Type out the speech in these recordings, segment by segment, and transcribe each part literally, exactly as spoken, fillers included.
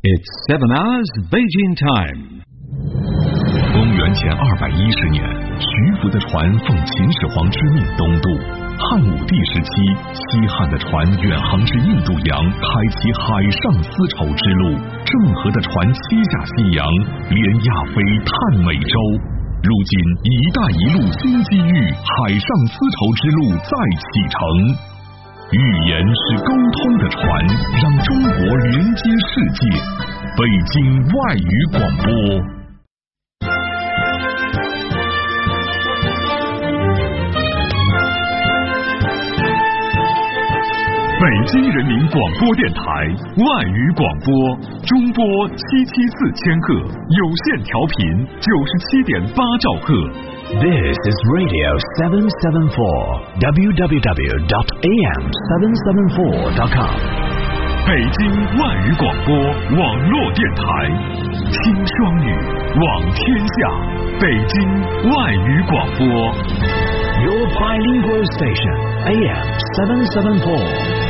It's seven hours Beijing time. 公元前二百一十年，徐福的船奉秦始皇之命东渡。汉武帝时期，西汉的船远航至印度洋，开启海上丝绸之路；郑和的船七下西洋，连亚非探美洲。如今“一带一路”新机遇，海上丝绸之路再启程。语言是沟通的船，让中国连接世界。北京外语广播。北京人民广播电台外语广播，中波七七四千赫，有线调频九十七点八兆赫。 This is Radio seven seven four, w w w dot a m seven seven four dot com。 北京外语广播网络电台，听双语，网天下。北京外语广播。 Your bilingual station, A M seven seven four.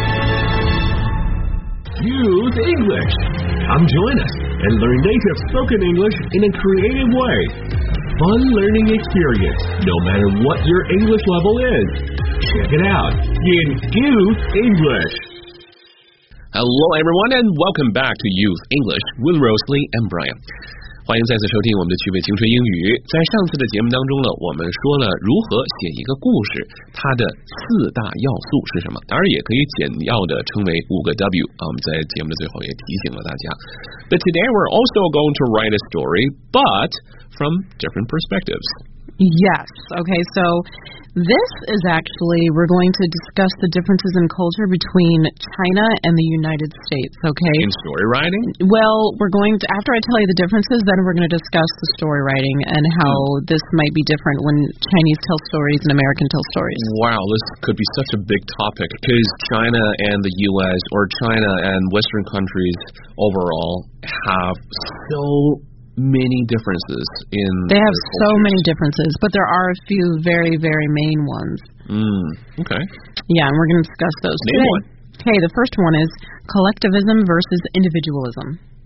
Use English. Come join us and learn native spoken English in a creative way. Fun learning experience, no matter what your English level is. Check it out in Use English. Hello everyone and welcome back to Use English with Rosalie and Brian. 欢迎再次收听我们的趣味青春英语。在上次的节目当中呢，我们说了如何写一个故事，它的四大要素是什么？当然也可以简要的称为五个 W 啊。我们在节目的最后也提醒了大家。But today we're also going to write a story, but from different perspectives. Yes. Okay, so this is actually, we're going to discuss the differences in culture between China and the United States, okay? In story writing? Well, we're going to, after I tell you the differences, then we're going to discuss the story writing and how mm. this might be different when Chinese tell stories and American tell stories. Wow, this could be such a big topic because China and the U S or China and Western countries overall have so many differences in they have so many differences, but there are a few very, very main ones. Mm, okay. Yeah, and we're going to discuss those Name today. One. Okay, the first one is collectivism versus individualism.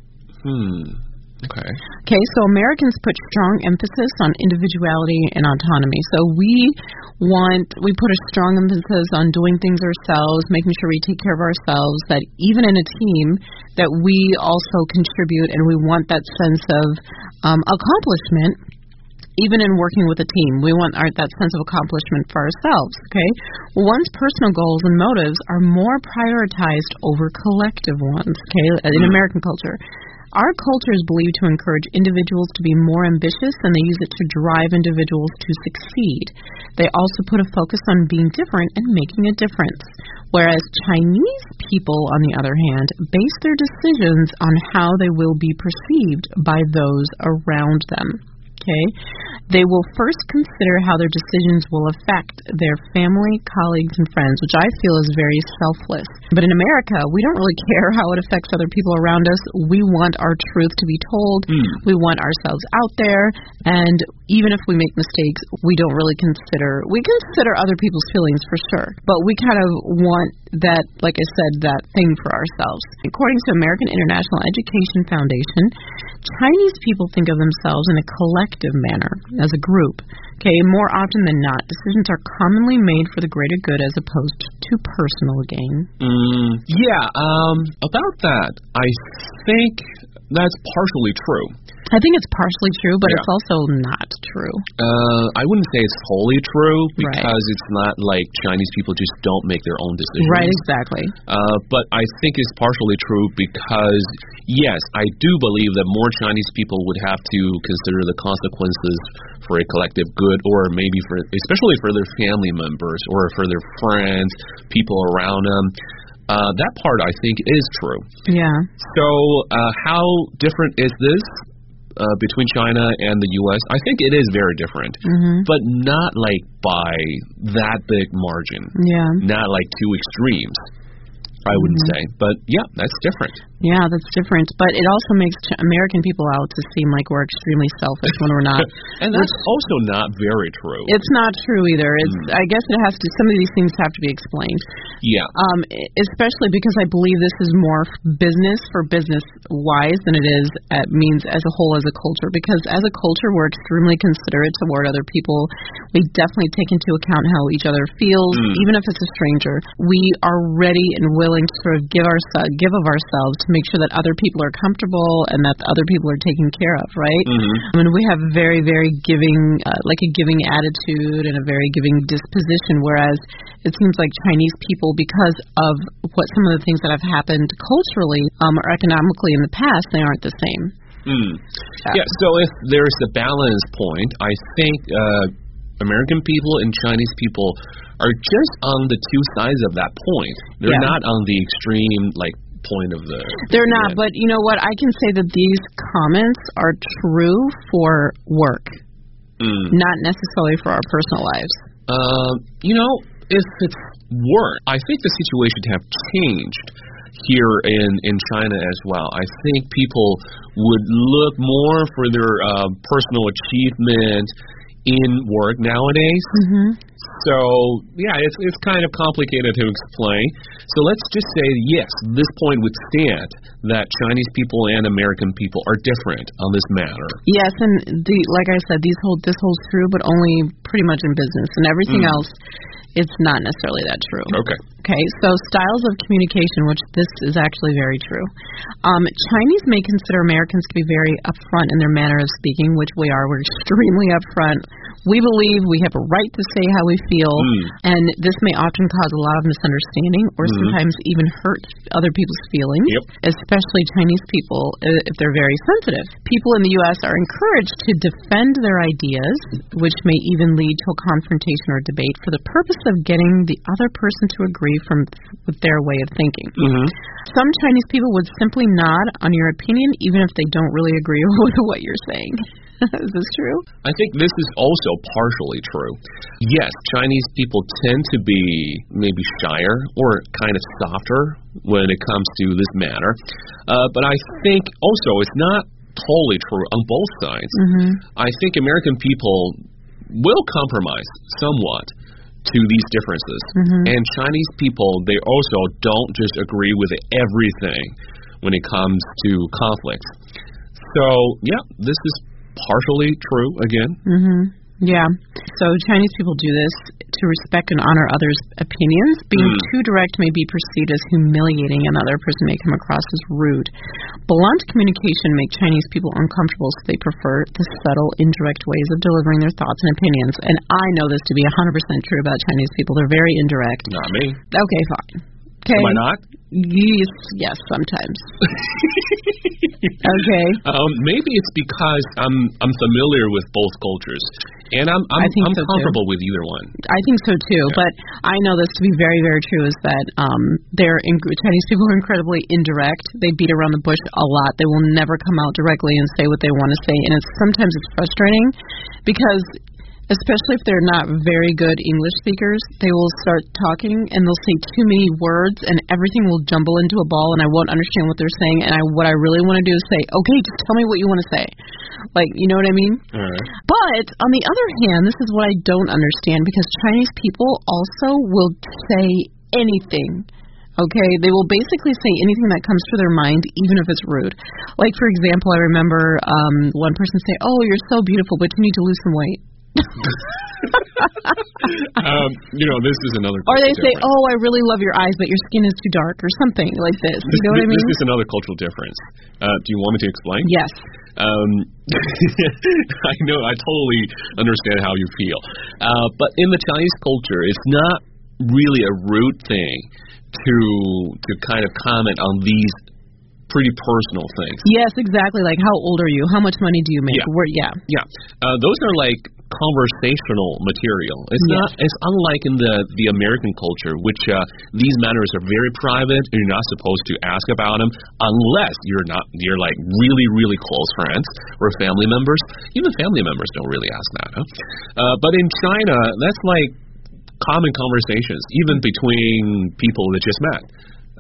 Hmm. Okay. Okay, so Americans put strong emphasis on individuality and autonomy. So we want, we put a strong emphasis on doing things ourselves, making sure we take care of ourselves, that even in a team, that we also contribute and we want that sense of um, accomplishment. Even in working with a team, we want our, that sense of accomplishment for ourselves, okay? Well, one's personal goals and motives are more prioritized over collective ones, okay, in American culture. Our culture is believed to encourage individuals to be more ambitious, and they use it to drive individuals to succeed. They also put a focus on being different and making a difference, whereas Chinese people, on the other hand, base their decisions on how they will be perceived by those around them. Okay? They will first consider how their decisions will affect their family, colleagues, and friends, which I feel is very selfless. But in America, we don't really care how it affects other people around us. We want our truth to be told. Mm. We want ourselves out there. And even if we make mistakes, we don't really consider, we consider other people's feelings for sure. But we kind of want that, like I said, that thing for ourselves. According to American International Education Foundation, Chinese people think of themselves in a collective manner, as a group. Okay, more often than not, decisions are commonly made for the greater good as opposed to personal gain. Mm, yeah, um, about that, I think that's partially true. I think it's partially true, but yeah. it's also not true. Uh, I wouldn't say it's wholly true because right. it's not like Chinese people just don't make their own decisions. Right, exactly. Uh, but I think it's partially true because, yes, I do believe that more Chinese people would have to consider the consequences for a collective good, or maybe for, especially for their family members or for their friends, people around them. Uh, that part I think is true. Yeah. So uh, how different is this? Uh, between China and the U S, I think it is very different, mm-hmm. but not like by that big margin. Yeah. Not like two extremes, I wouldn't mm-hmm. say. But yeah, that's different. Yeah, that's different. But it also makes ch- American people out to seem like we're extremely selfish when we're not. And that's Which, also not very true. It's not true either. It's. Mm. I guess it has to. Some of these things have to be explained. Yeah. Um, especially because I believe this is more business for business wise than it is at means as a whole as a culture. Because as a culture, we're extremely considerate toward other people. We definitely take into account how each other feels, mm. even if it's a stranger. We are ready and willing to sort of give our give of ourselves to make sure that other people are comfortable and that other people are taken care of, right? Mm-hmm. I mean, we have very, very giving, uh, like a giving attitude and a very giving disposition, whereas it seems like Chinese people, because of what some of the things that have happened culturally um, or economically in the past, they aren't the same. Mm. Yeah. yeah, so if there's a balance point, I think uh, American people and Chinese people are just on the two sides of that point. They're yeah. not on the extreme, like, point of the... They're not, but you know what? I can say that these comments are true for work, mm. not necessarily for our personal lives. Uh, you know, if it's work, I think the situation have changed here in, in China as well. I think people would look more for their uh, personal achievement in work nowadays. Mm-hmm. So, yeah, it's it's kind of complicated to explain. So let's just say, yes, this point would stand that Chinese people and American people are different on this matter. Yes, and the like I said, these hold this holds true, but only pretty much in business. And everything mm. else, it's not necessarily that true. Okay. Okay, so styles of communication, which this is actually very true. Um, Chinese may consider Americans to be very upfront in their manner of speaking, which we are. We're extremely upfront. We believe we have a right to say how we feel, mm. and this may often cause a lot of misunderstanding or mm-hmm. sometimes even hurt other people's feelings, yep. especially Chinese people if they're very sensitive. People in the U S are encouraged to defend their ideas, which may even lead to a confrontation or debate for the purpose of getting the other person to agree from with their way of thinking. Mm-hmm. Some Chinese people would simply nod on your opinion even if they don't really agree with what you're saying. Is this true? I think this is also partially true. Yes, Chinese people tend to be maybe shyer or kind of softer when it comes to this matter. Uh, but I think also it's not totally true on both sides. Mm-hmm. I think American people will compromise somewhat to these differences. Mm-hmm. And Chinese people, they also don't just agree with everything when it comes to conflicts. So, yeah, this is partially true again. Mm-hmm. Yeah. So Chinese people do this to respect and honor others' opinions. Being mm. too direct may be perceived as humiliating, and the other person may come across as rude. Blunt communication makes Chinese people uncomfortable, so they prefer the subtle, indirect ways of delivering their thoughts and opinions. And I know this to be one hundred percent true about Chinese people. They're very indirect. Not me. Okay, fine. Okay. Am I not? Yes, yes, sometimes. Okay. Um, maybe it's because I'm I'm familiar with both cultures, and I'm I'm, I'm so comfortable too. with either one. I think so too, yeah. but I know this to be very, very true. Is that um, they're in, Chinese people are incredibly indirect. They beat around the bush a lot. They will never come out directly and say what they want to say, and it's sometimes it's frustrating because, especially if they're not very good English speakers, they will start talking and they'll say too many words and everything will jumble into a ball and I won't understand what they're saying. And I, what I really want to do is say, okay, just tell me what you want to say. Like, you know what I mean? All right. But on the other hand, this is what I don't understand, because Chinese people also will say anything. Okay, they will basically say anything that comes to their mind, even if it's rude. Like, for example, I remember um, one person say, oh, you're so beautiful, but you need to lose some weight. um, you know, this is another. Or they say, difference. "Oh, I really love your eyes, but your skin is too dark," or something like this. You this, know what I mean? This is another cultural difference. Uh, do you want me to explain? Yes. Um, I know. I totally understand how you feel. Uh, but in the Chinese culture, it's not really a rude thing to to kind of comment on these pretty personal things. Yes, exactly. Like, how old are you? How much money do you make? Yeah. Where, yeah. Yeah. Uh, those are like conversational material. It's yes. not. It's unlike in the the American culture, which uh, these matters are very private. And you're not supposed to ask about them unless you're not. You're like really, really close friends or family members. Even family members don't really ask that. Huh? Uh, but in China, that's like common conversations, even between people that just met.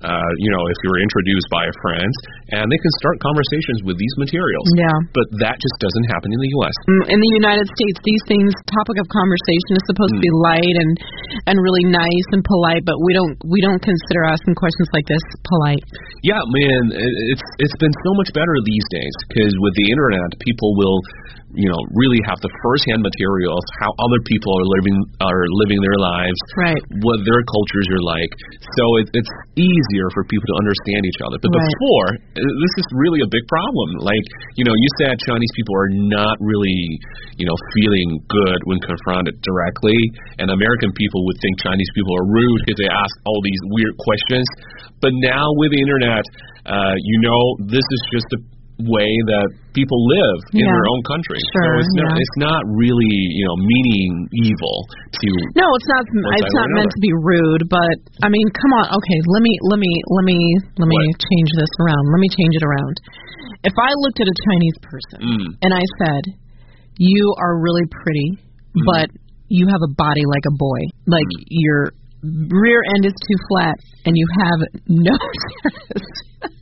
uh, you know, if you're introduced by a friend, and they can start conversations with these materials. Yeah. But that just doesn't happen in the U S. In the United States, these things, topic of conversation is supposed mm. to be light and and really nice and polite, but we don't we don't consider asking questions like this polite. Yeah, man, it's it's been so much better these days because with the internet, people will, you know, really have the first-hand material of how other people are living are living their lives, right? What their cultures are like. So it, it's easier for people to understand each other. But right. before, this is really a big problem. Like, you know, you said Chinese people are not really, you know, feeling good when confronted directly, and American people would think Chinese people are rude if they ask all these weird questions. But now with the internet, uh, you know, this is just a way that people live in yeah. their own country. Sure, so it's yeah. not it's not really, you know, meaning evil to No, it's not it's not meant to be rude, but I mean, come on. Okay, let me let me let me let me what? change this around. Let me change it around. If I looked at a Chinese person mm. and I said, "You are really pretty, mm. but you have a body like a boy. Like mm. your rear end is too flat and you have no chest."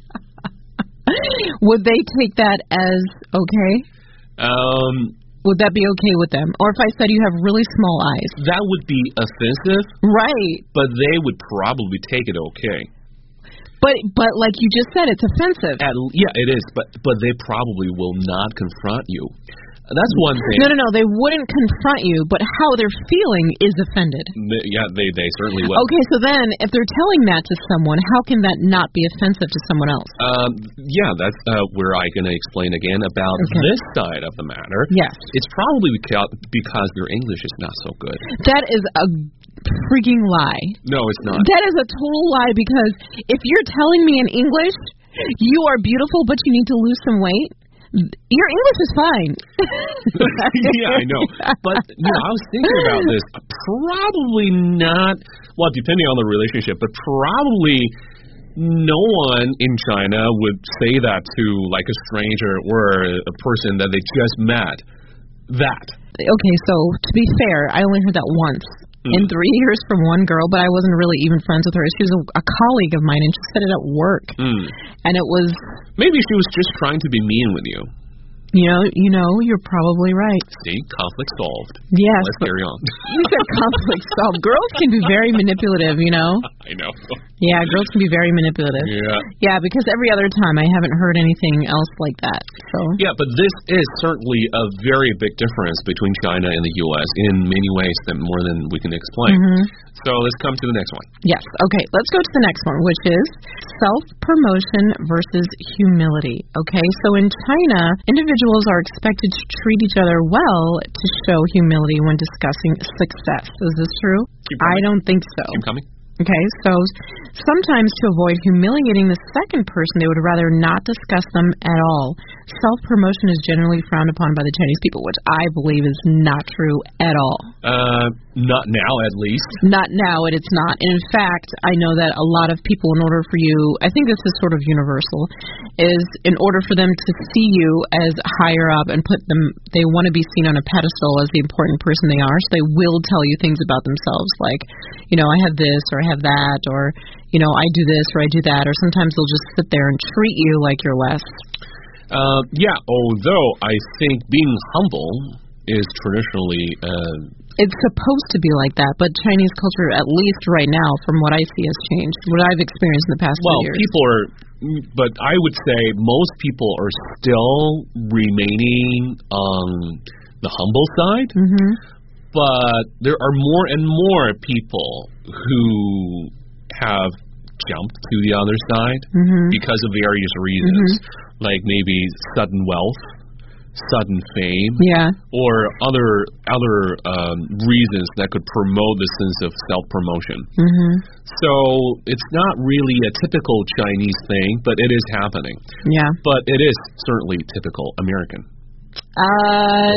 Would they take that as okay? Um, would that be okay with them? Or if I said you have really small eyes? That would be offensive. Right. But they would probably take it okay. But but like you just said, it's offensive. At, yeah, it is. But but they probably will not confront you. That's one thing. No, no, no. They wouldn't confront you, but how they're feeling is offended. Yeah, they, they certainly will. Okay, so then if they're telling that to someone, how can that not be offensive to someone else? Um, yeah, that's uh, where I'm going to explain again about okay. this side of the matter. Yes. It's probably because, because their English is not so good. That is a freaking lie. No, it's not. That is a total lie because if you're telling me in English, you are beautiful, but you need to lose some weight, your English is fine. Yeah, I know. But, you know, I was thinking about this. Probably not, well, depending on the relationship, but probably no one in China would say that to, like, a stranger or a person that they just met. That. Okay, so to be fair, I only heard that once. Mm. In three years from one girl, but I wasn't really even friends with her. She was a, a colleague of mine, and she said it at work. Mm. And it was... Maybe she was just trying to be mean with you. You know, you know, you're probably right. See, conflict solved. Yes. Let's carry on. You said conflict solved. Girls can be very manipulative, you know? I know. Yeah, girls can be very manipulative. Yeah. Yeah, because every other time I haven't heard anything else like that. So. Yeah, but this is certainly a very big difference between China and the U S in many ways, that more than we can explain. Mm-hmm. So let's come to the next one. Yes. Okay, let's go to the next one, which is self-promotion versus humility. Okay, so in China, individuals are expected to treat each other well to show humility when discussing success. Is this true? I don't think so. Keep coming. Okay, so sometimes to avoid humiliating the second person, they would rather not discuss them at all. Self-promotion is generally frowned upon by the Chinese people, which I believe is not true at all. Uh, not now, at least. Not now, it, it's not. And in fact, I know that a lot of people, in order for you, I think this is sort of universal, is in order for them to see you as higher up and put them, they want to be seen on a pedestal as the important person they are, so they will tell you things about themselves, like, you know, I have this, or I have that, or, you know, I do this, or I do that, or sometimes they'll just sit there and treat you like you're less. Uh, yeah, although I think being humble is traditionally... Uh, it's supposed to be like that, but Chinese culture, at least right now, from what I see, has changed, what I've experienced in the past well, few years. Well, people are... But I would say most people are still remaining on the humble side, mm-hmm. but there are more and more people who have jumped to the other side mm-hmm. because of various reasons, mm-hmm. like maybe sudden wealth, sudden fame, yeah, or other other um, reasons that could promote the sense of self-promotion. Mm-hmm. So it's not really a typical Chinese thing, but it is happening. Yeah. But it is certainly typical American. Uh,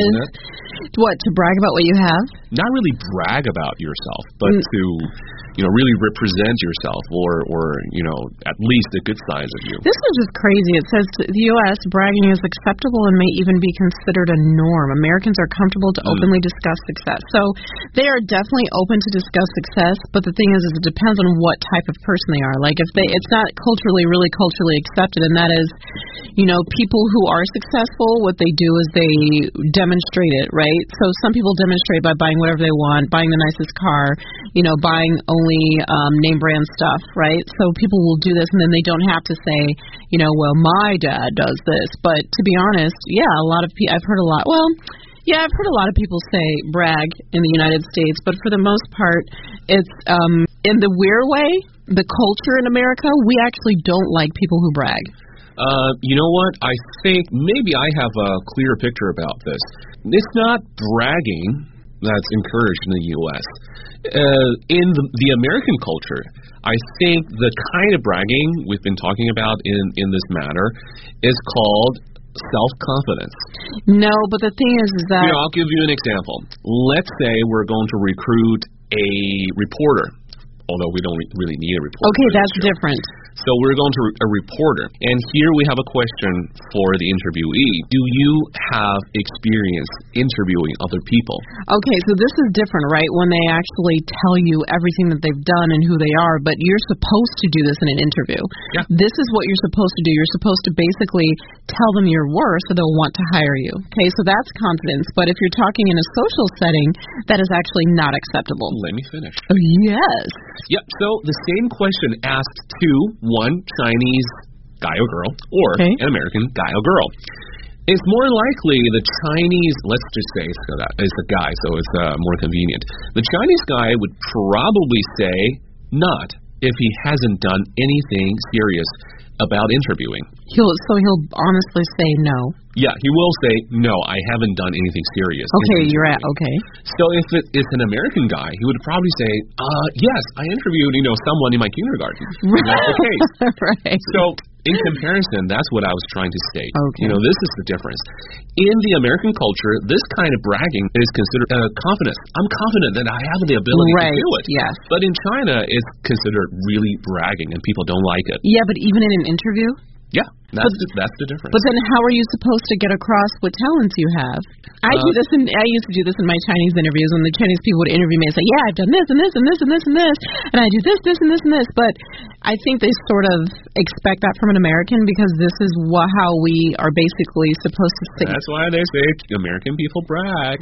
what, to brag about what you have? Not really brag about yourself, but mm. to, you know, really represent yourself, or, or, you know, at least the good sides of you. This is just crazy. It says the U S bragging is acceptable and may even be considered a norm. Americans are comfortable to mm. openly discuss success. So they are definitely open to discuss success, but the thing is, is it depends on what type of person they are. Like if they, it's not culturally, really culturally accepted, and that is, you know, people who are successful, what they do is they demonstrate it, right? So some people demonstrate by buying whatever they want, buying the nicest car, you know, buying only um, name brand stuff, right? So people will do this, and then they don't have to say, you know, well, my dad does this. But to be honest, yeah, a lot of people, I've heard a lot, well, yeah, I've heard a lot of people say brag in the United States, but for the most part, it's um, in the weird way, the culture in America, we actually don't like people who brag. Uh, you know what? I think maybe I have a clearer picture about this. It's not bragging that's encouraged in the U S Uh, in the, the American culture, I think the kind of bragging we've been talking about in, in this matter is called self-confidence. No, but the thing is, is that... You know, I'll give you an example. Let's say we're going to recruit a reporter, although we don't re- really need a reporter. Okay, that's different. So we're going to re- a reporter, and here we have a question for the interviewee. Do you have experience interviewing other people? Okay, so this is different, right, when they actually tell you everything that they've done and who they are, but you're supposed to do this in an interview. Yeah. This is what you're supposed to do. You're supposed to basically tell them your worth so they'll want to hire you. Okay, so that's confidence, but if you're talking in a social setting, that is actually not acceptable. Let me finish. Oh, yes. Yep, so the same question asked to one Chinese guy or girl, or okay. an American guy or girl. It's more likely the Chinese, let's just say it's a, it's a guy, so it's uh, more convenient. The Chinese guy would probably say not if he hasn't done anything serious about interviewing. He'll So he'll honestly say no. Yeah, he will say, no, I haven't done anything serious. Okay, you're at, okay. So if it, it's an American guy, he would probably say, uh, yes, I interviewed, you know, someone in my kindergarten. Right. That's the case. Right. So in comparison, that's what I was trying to state. Okay. You know, this is the difference. In the American culture, this kind of bragging is considered uh, confidence. I'm confident that I have the ability right. to do it. Yes. But in China, it's considered really bragging, and people don't like it. Yeah, but even in an interview? Yeah, that's but, the, that's the difference. But then how are you supposed to get across what talents you have? I uh, do this, in, I used to do this in my Chinese interviews when the Chinese people would interview me and say, yeah, I've done this and this and this and this and this, and I do this, this, and this and this. But I think they sort of expect that from an American because this is what, how we are basically supposed to think. That's why they say American people brag.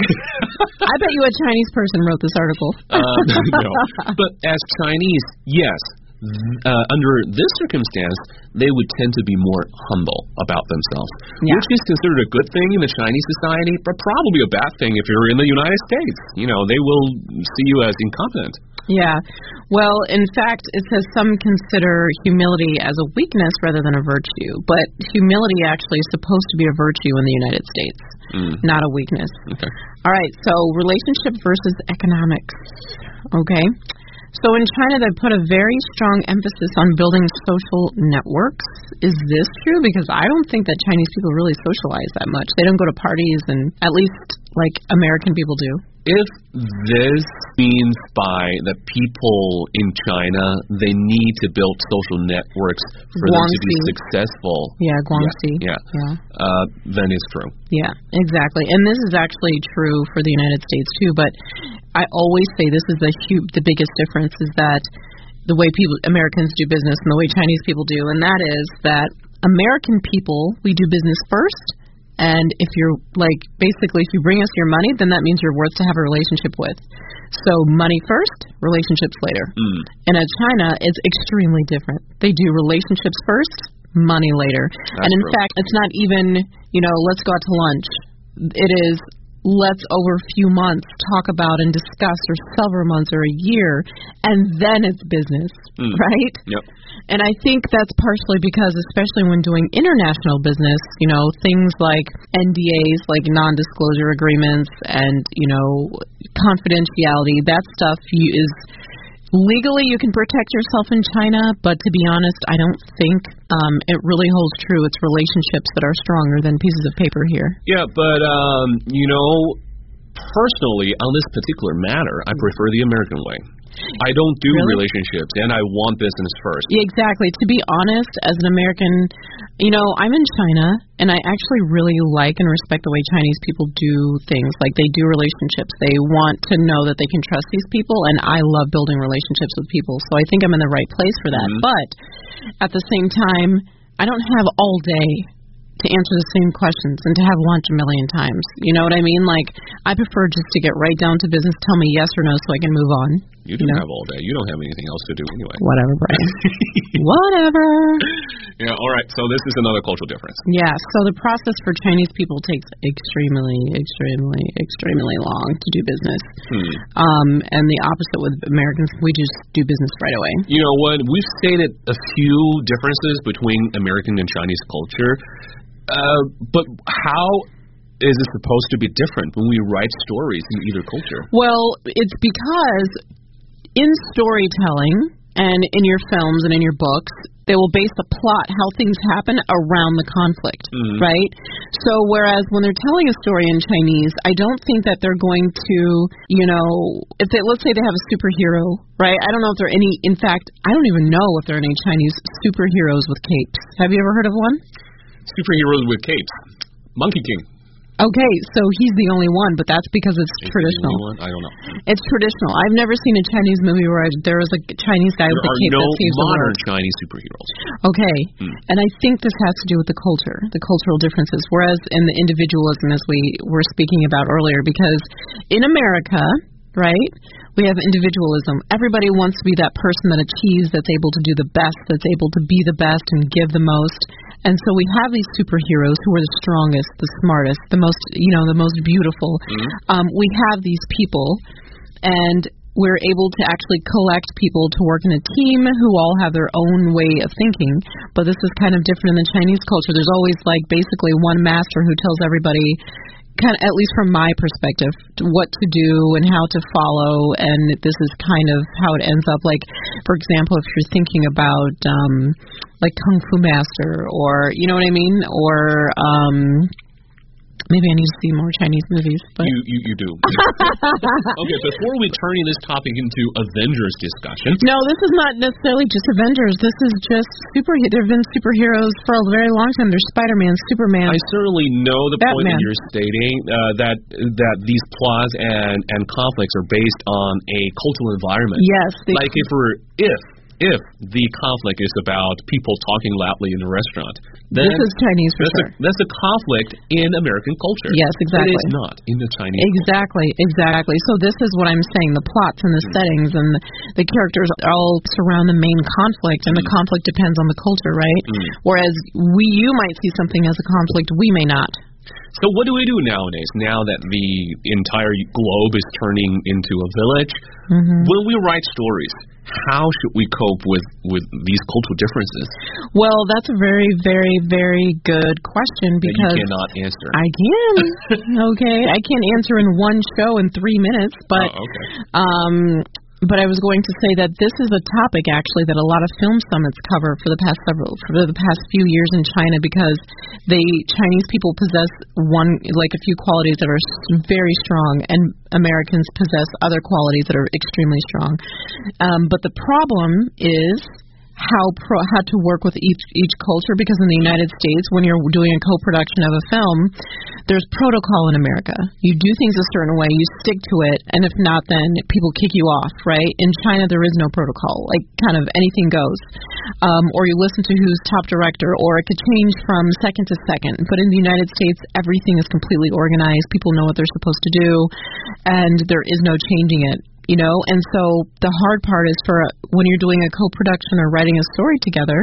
I bet you a Chinese person wrote this article. uh, no, but as Chinese, yes. Uh, under this circumstance, they would tend to be more humble about themselves, yeah. which is considered a good thing in the Chinese society, but probably a bad thing if you're in the United States. You know, they will see you as incompetent. Yeah. Well, in fact, it says some consider humility as a weakness rather than a virtue, but humility actually is supposed to be a virtue in the United States, mm. not a weakness. Okay. All right, so relationship versus economics. Okay. So in China, they put a very strong emphasis on building social networks. Is this true? Because I don't think that Chinese people really socialize that much. They don't go to parties, and at least like American people do. If this means by the people in China, they need to build social networks for Guangxi. them to be successful. Yeah, Guangxi. Yeah. yeah. yeah. Uh, then it's true. Yeah, exactly. And this is actually true for the United States too. But I always say this is the hu- the biggest difference is that the way people Americans do business and the way Chinese people do, and that is that American people, we do business first. And if you're, like, basically, if you bring us your money, then that means you're worth to have a relationship with. So money first, relationships later. Mm. And at China, it's extremely different. They do relationships first, money later. That's and in true. fact, it's not even, you know, let's go out to lunch. It is, let's over a few months talk about and discuss, or several months or a year, and then it's business, mm. right? Yep. And I think that's partially because, especially when doing international business, you know, things like N D As, like non-disclosure agreements, and, you know, confidentiality, that stuff is Legally, you can protect yourself in China, but to be honest, I don't think um, it really holds true. It's relationships that are stronger than pieces of paper here. Yeah, but, um, you know, personally, on this particular matter, I prefer the American way. I don't do really? relationships, and I want business first. Yeah, exactly. To be honest, as an American, you know, I'm in China, and I actually really like and respect the way Chinese people do things. Like, they do relationships. They want to know that they can trust these people, and I love building relationships with people. So I think I'm in the right place for that. Mm-hmm. But at the same time, I don't have all day to answer the same questions and to have lunch a million times. You know what I mean? Like, I prefer just to get right down to business, tell me yes or no so I can move on. You don't you know? have all day. You don't have anything else to do anyway. Whatever, Brian. Whatever. Yeah, all right. So this is another cultural difference. Yeah, so the process for Chinese people takes extremely, extremely, extremely long to do business. Hmm. Um, and the opposite with Americans, we just do business right away. You know what? We've stated a few differences between American and Chinese culture. Uh, but how is it supposed to be different when we write stories in either culture? Well, it's because in storytelling and in your films and in your books, they will base the plot, how things happen around the conflict, mm-hmm. right? So whereas when they're telling a story in Chinese, I don't think that they're going to, you know, if they, let's say they have a superhero, right? I don't know if there are any, in fact, I don't even know if there are any Chinese superheroes with capes. Have you ever heard of one? Superheroes with capes. Monkey King. Okay, so he's the only one, but that's because it's Is traditional. The only one? I don't know. It's traditional. I've never seen a Chinese movie where I, there was a Chinese guy there with a cape no that saves the world. There are no modern Chinese superheroes. Okay, hmm. and I think this has to do with the culture, the cultural differences, whereas in the individualism, as we were speaking about earlier, because in America, right, we have individualism. Everybody wants to be that person that achieves, that's able to do the best, that's able to be the best and give the most. And so we have these superheroes who are the strongest, the smartest, the most, you know, the most beautiful. Mm-hmm. Um, we have these people, and we're able to actually collect people to work in a team who all have their own way of thinking. But this is kind of different in the Chinese culture. There's always, like, basically one master who tells everybody, kind of, at least from my perspective, what to do and how to follow, and this is kind of how it ends up. Like, for example, if you're thinking about um, like Kung Fu Master, or you know what I mean, or um, maybe I need to see more Chinese movies. But you you, you do. Okay, before we turn this topic into Avengers discussion. No, this is not necessarily just Avengers. This is just super. There have been superheroes for a very long time. There's Spider-Man, Superman. I certainly know the Batman. point that you're stating, uh, that that these plots and and conflicts are based on a cultural environment. Yes. Like if we're if. If the conflict is about people talking loudly in a restaurant, then this is Chinese for that's sure. A, that's a conflict in American culture. Yes, exactly. It is not in the Chinese Exactly, culture. exactly. So this is what I'm saying. The plots and the mm. settings and the, the characters all surround the main conflict, and mm. the conflict depends on the culture, right? Mm. Whereas we, you might see something as a conflict, we may not. So what do we do nowadays, now that the entire globe is turning into a village? Mm-hmm. When we write stories, how should we cope with, with these cultural differences? Well, that's a very, very, very good question, because that you cannot answer. I can. Okay, I can't answer in one show in three minutes, but oh, okay. um, but I was going to say that this is a topic actually that a lot of film summits cover for the past several for the past few years in China, because they Chinese people possess one like a few qualities that are very strong, and Americans possess other qualities that are extremely strong. Um, but the problem is how pro, how to work with each each culture, because in the United States, when you're doing a co-production of a film, there's protocol in America. You do things a certain way, you stick to it, and if not, then people kick you off, right? In China, there is no protocol. Like, kind of anything goes. Um, or you listen to who's top director, or it could change from second to second. But in the United States, everything is completely organized. People know what they're supposed to do, and there is no changing it. You know, and so the hard part is for when you're doing a co-production or writing a story together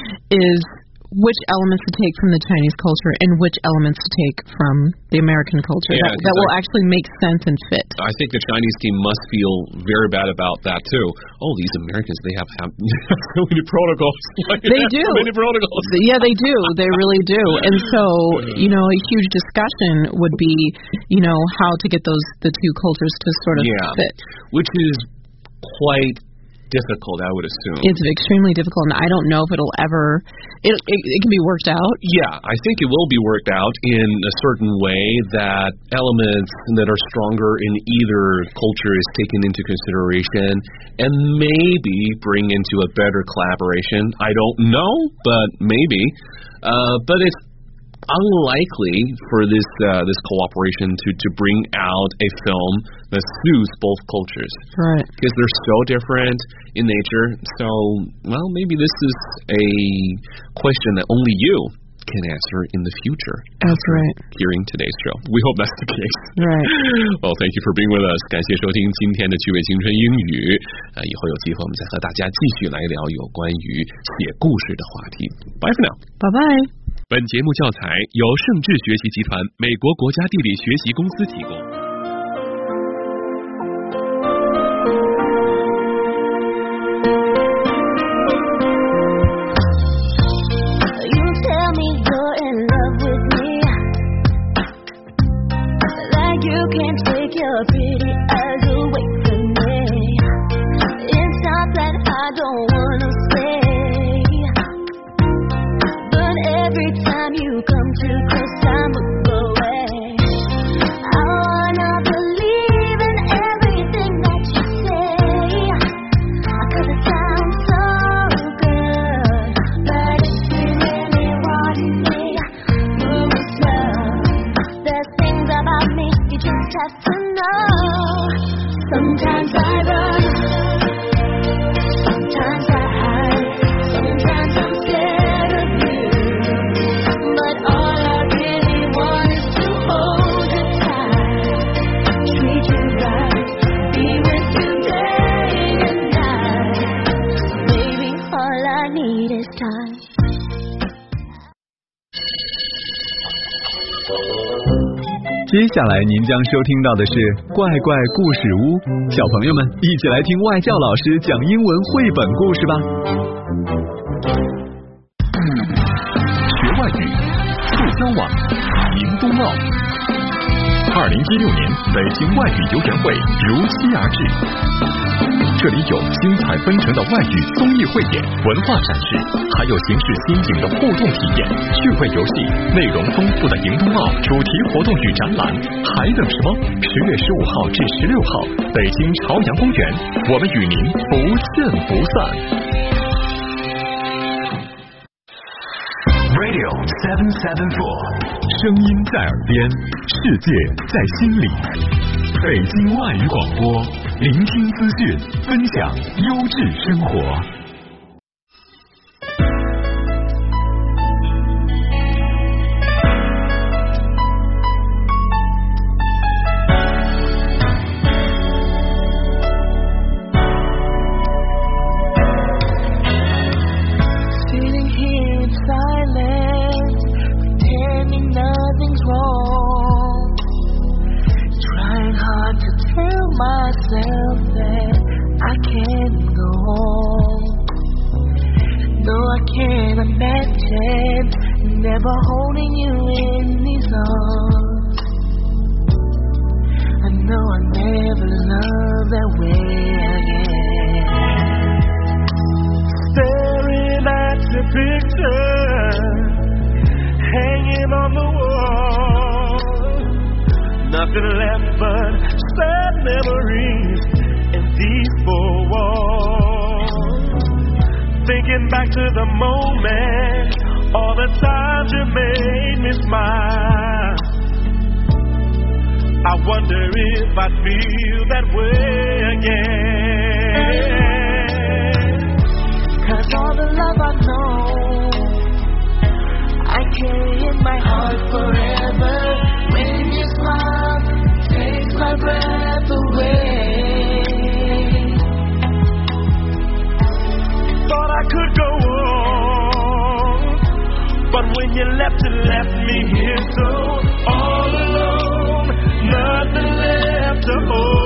is which elements to take from the Chinese culture and which elements to take from the American culture. Yeah, that, that will actually make sense and fit. I think the Chinese team must feel very bad about that too. Oh, these Americans, they have, have so many protocols. Like, they do. So many protocols. Yeah, they do. They really do. And so, you know, a huge discussion would be, you know, how to get those the two cultures to sort of yeah, fit. Which is quite difficult, I would assume. It's extremely difficult, and I don't know if it'll ever, it, it, it can be worked out. Yeah, I think it will be worked out in a certain way that elements that are stronger in either culture is taken into consideration and maybe bring into a better collaboration. I don't know, but maybe. Uh, but it's unlikely for this uh, this cooperation to, to bring out a film that suits both cultures. Right. Because they're so different in nature. So, well, maybe this is a question that only you can answer in the future. That's right. Hearing today's show. We hope that's the case. Right. Well, thank you for being with us. 感谢收听今天的趣味青春英语。呃，以后有机会我们再和大家继续来聊有关于写故事的话题。Bye for now. Bye bye. 本节目教材由盛智学习集团美国国家地理学习公司提供。 接下来您将收听到的是怪怪故事屋，小朋友们一起来听外教老师讲英文绘本故事吧。 学外语，促销网，迎冬奥。二零一六年北京外语游园会如期而至，这里有精彩纷呈的外语综艺汇演、文化展示，还有形式新颖的互动体验、趣味游戏，内容丰富的迎冬奥主题活动与展览，还等什么？十月十五号至十六号，北京朝阳公园，我们与您不见不散。 Radio seven seven four， 声音在耳边，世界在心里。北京外语广播，聆听资讯，分享优质生活。 Never holding you in these arms. I know I never loved that way again. Staring at your picture, hanging on the wall. Nothing left but sad memories in these four walls. Thinking back to the moment, all the times you made me smile, I wonder if I'd feel that way again. 'Cause all the love I know, I carry in my heart forever. When you smile, takes my breath away. Thought I could go on, but when you left, you left me here so all alone, nothing left to hold.